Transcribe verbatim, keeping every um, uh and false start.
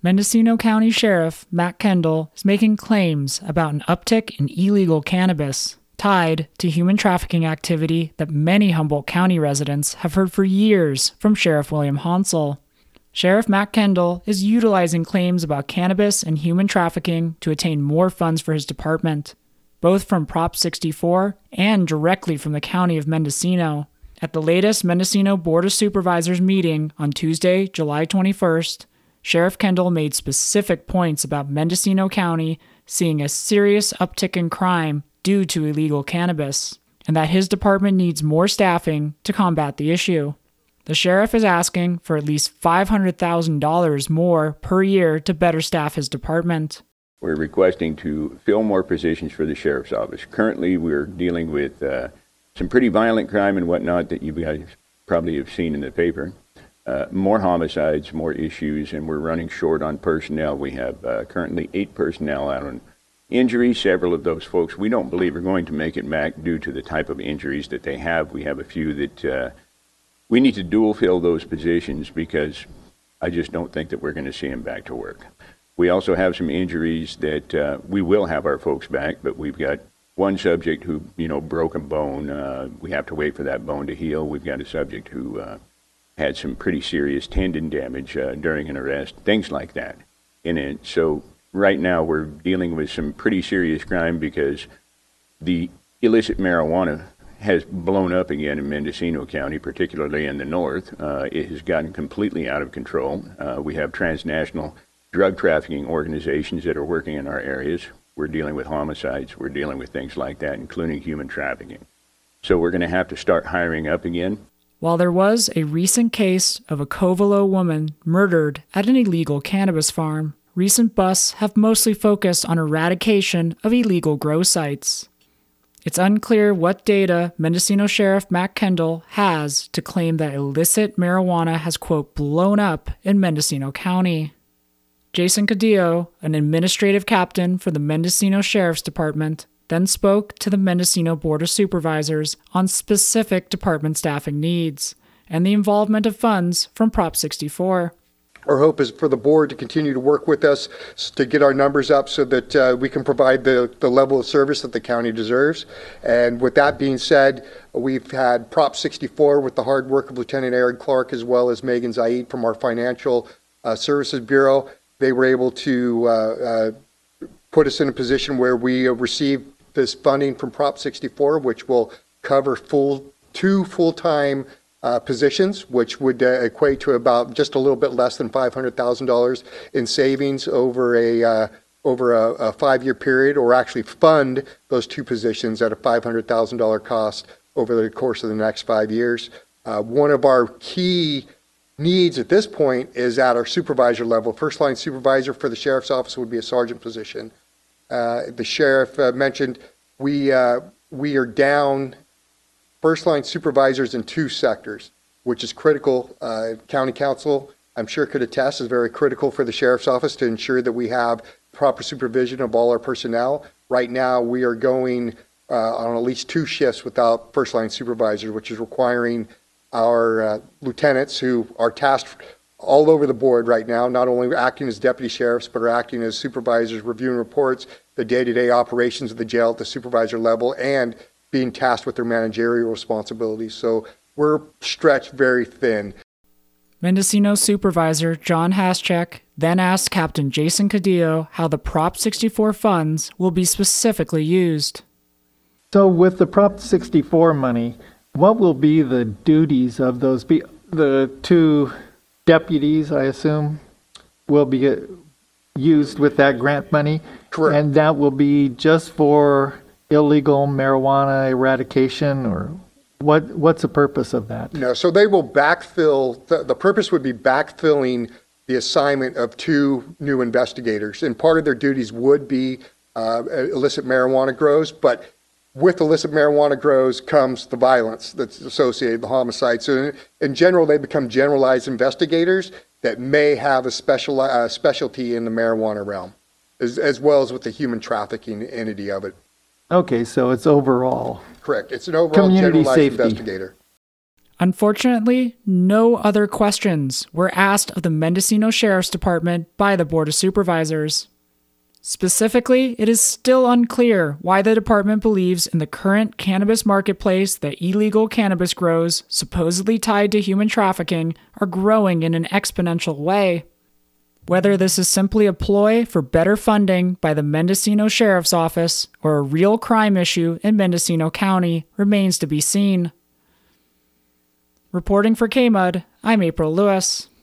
Mendocino County Sheriff Matt Kendall is making claims about an uptick in illegal cannabis tied to human trafficking activity that many Humboldt County residents have heard for years from Sheriff William Hansel. Sheriff Matt Kendall is utilizing claims about cannabis and human trafficking to attain more funds for his department, both from Prop sixty-four and directly from the County of Mendocino. At the latest Mendocino Board of Supervisors meeting on Tuesday, July twenty-first, Sheriff Kendall made specific points about Mendocino County seeing a serious uptick in crime due to illegal cannabis, and that his department needs more staffing to combat the issue. The sheriff is asking for at least five hundred thousand dollars more per year to better staff his department. We're requesting to fill more positions for the sheriff's office. Currently, we're dealing with uh, some pretty violent crime and whatnot that you guys probably have seen in the paper. Uh, more homicides, more issues, and we're running short on personnel. We have uh, currently eight personnel out on injuries. Several of those folks we don't believe are going to make it back due to the type of injuries that they have. We have a few that uh, we need to dual fill those positions because I just don't think that we're going to see them back to work. We also have some injuries that uh, we will have our folks back, but we've got one subject who, you know, broke a bone. Uh, we have to wait for that bone to heal. We've got a subject who uh, had some pretty serious tendon damage uh, during an arrest, things like that in it. So right now we're dealing with some pretty serious crime because the illicit marijuana has blown up again in Mendocino County, particularly in the north. Uh, it has gotten completely out of control. Uh, we have transnational drug trafficking organizations that are working in our areas. We're dealing with homicides. We're dealing with things like that, including human trafficking. So we're going to have to start hiring up again. While there was a recent case of a Covelo woman murdered at an illegal cannabis farm, recent busts have mostly focused on eradication of illegal grow sites. It's unclear what data Mendocino Sheriff Matt Kendall has to claim that illicit marijuana has, quote, blown up in Mendocino County. Jason Cadillo, an administrative captain for the Mendocino Sheriff's Department, then spoke to the Mendocino Board of Supervisors on specific department staffing needs and the involvement of funds from Prop sixty-four. Our hope is for the board to continue to work with us to get our numbers up so that uh, we can provide the, the level of service that the county deserves. And with that being said, we've had Prop sixty-four with the hard work of Lieutenant Aaron Clark as well as Megan Zaid from our Financial uh, Services Bureau. They were able to uh, uh, put us in a position where we uh, received this funding from Prop sixty-four, which will cover full two full-time uh, positions, which would uh, equate to about just a little bit less than five hundred thousand dollars in savings over a uh, over a, a five-year period, or actually fund those two positions at a five hundred thousand dollars cost over the course of the next five years. Uh, one of our key needs at this point is at our supervisor level. First line supervisor for the sheriff's office would be a sergeant position. Uh, the sheriff uh, mentioned we uh, we are down first line supervisors in two sectors, which is critical. Uh, county council, I'm sure, could attest, is very critical for the sheriff's office to ensure that we have proper supervision of all our personnel. Right now, we are going uh, on at least two shifts without first line supervisors, which is requiring our uh, lieutenants, who are tasked all over the board right now, not only acting as deputy sheriffs, but are acting as supervisors, reviewing reports, the day-to-day operations of the jail at the supervisor level, and being tasked with their managerial responsibilities. So we're stretched very thin. Mendocino Supervisor John Haschek then asked Captain Jason Cadillo how the Prop sixty-four funds will be specifically used. So with the Prop sixty-four money, what will be the duties of those be the two deputies, I assume, will be used with that grant money? Correct. And that will be just for illegal marijuana eradication, or what? What's the purpose of that? No, so they will backfill, the, the purpose would be backfilling the assignment of two new investigators. And part of their duties would be uh, illicit marijuana grows, but with illicit marijuana grows comes the violence that's associated, the homicide. So in, in general, they become generalized investigators that may have a special uh, specialty in the marijuana realm, as, as well as with the human trafficking entity of it. Okay, so it's overall. Correct. It's an overall community generalized safety investigator. Unfortunately, no other questions were asked of the Mendocino Sheriff's Department by the Board of Supervisors. Specifically, it is still unclear why the department believes in the current cannabis marketplace that illegal cannabis grows, supposedly tied to human trafficking, are growing in an exponential way. Whether this is simply a ploy for better funding by the Mendocino Sheriff's Office or a real crime issue in Mendocino County remains to be seen. Reporting for K M U D, I'm April Lewis.